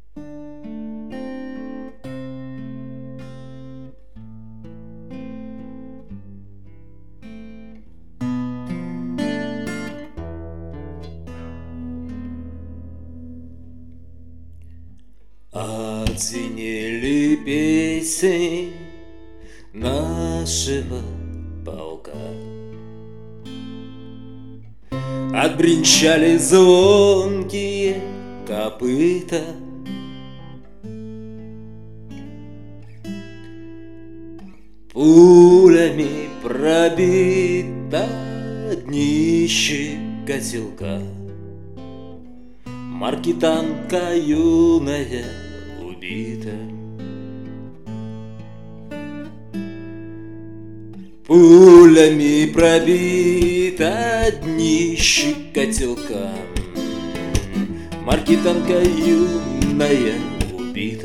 Оценили песень нашего полка, отбринчали звонкие копыта. Пулями пробито днище котелка, марки танка юная убита. Пулями пробито днище котелка, марки танка юная убита.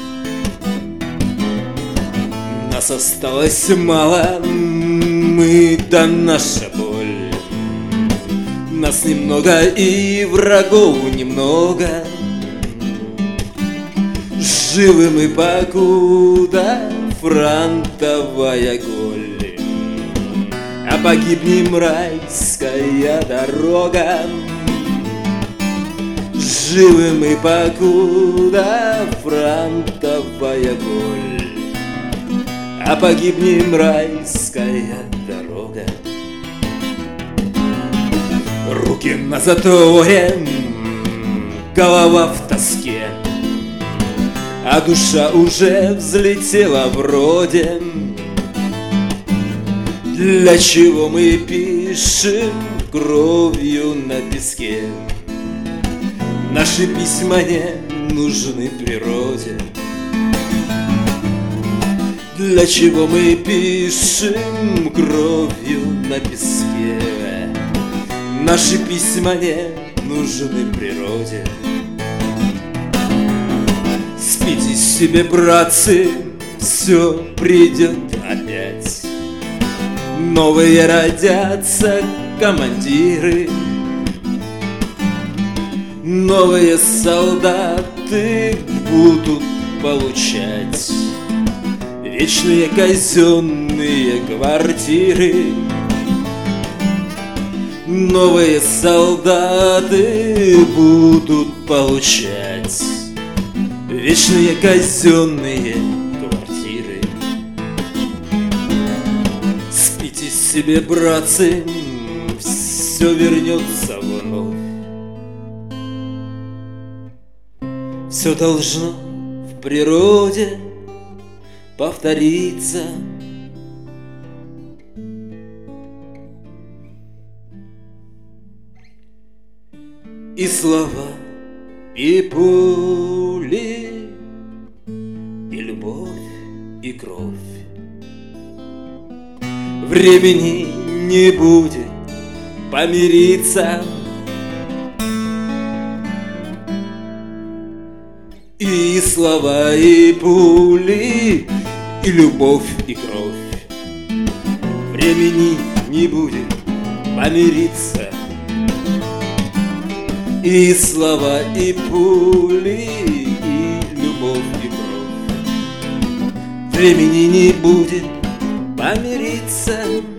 Нас осталось мало, мы да наша боль. Нас немного и врагов немного. Живы мы, покуда фронтовая голь, а погибнем райская дорога. Живы мы, покуда фронтовая голь, а погибнем райская дорога. Руки на заторе, голова в тоске, а душа уже взлетела вроде. Для чего мы пишем кровью на песке? Наши письма не нужны природе. Для чего мы пишем кровью на песке? Наши письма не нужны природе. Спите себе, братцы, все придет опять. Новые родятся командиры, новые солдаты будут получать вечные казенные квартиры. Новые солдаты будут получать вечные казенные квартиры. Спите себе, братцы, все вернется вновь. Все должно в природе повториться. И слова, и пули, и любовь, и кровь. Времени не будет помириться. И слова, и пули, и любовь, и кровь. Времени не будет помириться. И слова, и пули, и любовь, и кровь. Времени не будет помириться.